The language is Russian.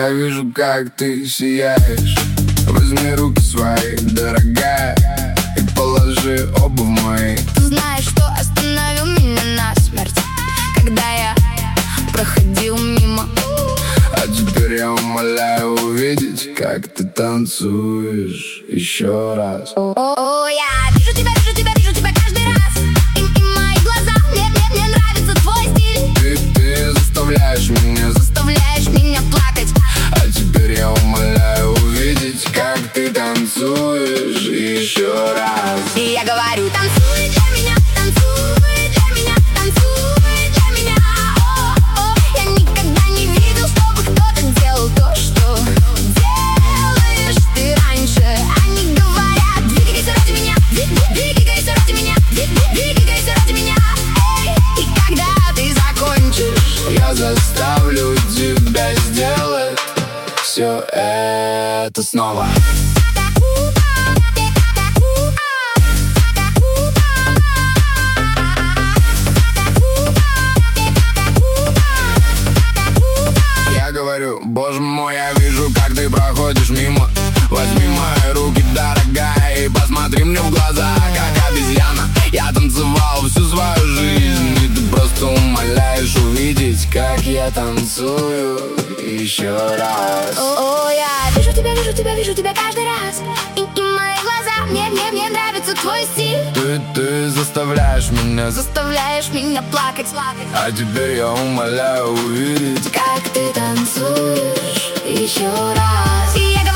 Я вижу, как ты сияешь. Возьми руки свои, дорогая, и положи оба в мои. Ты знаешь, что остановил меня насмерть, когда я проходил мимо. А теперь я умоляю увидеть, как ты танцуешь еще раз. О, я вижу тебя, вижу тебя, вижу тебя каждый раз. И мои глаза, мне нравится твой стиль. Ты заставляешь меня плакать. А теперь я умоляю увидеть, как ты танцуешь еще раз. И я говорю, танцуй для меня, танцуй для меня, танцуй для меня. О, я никогда не видел, чтобы кто-то делал то, что делаешь ты раньше. Они говорят, двигайся ради меня, двигайся ради меня, двигайся ради меня. Эй, и когда ты закончишь, Я заставлю тебя сделать все это снова. Я говорю, боже мой, я вижу, как ты проходишь мимо. Возьми мои руки, дорогая, и посмотри мне в глаза, как обезьяна. Я танцевал всю свою жизнь, и ты просто умоляешь увидеть, как я танцую еще раз. О, я вижу тебя, вижу тебя каждый раз. И мои глаза, мне нравится твой стиль. Ты заставляешь меня плакать. А теперь я умоляю увидеть, как ты танцуешь еще раз. И я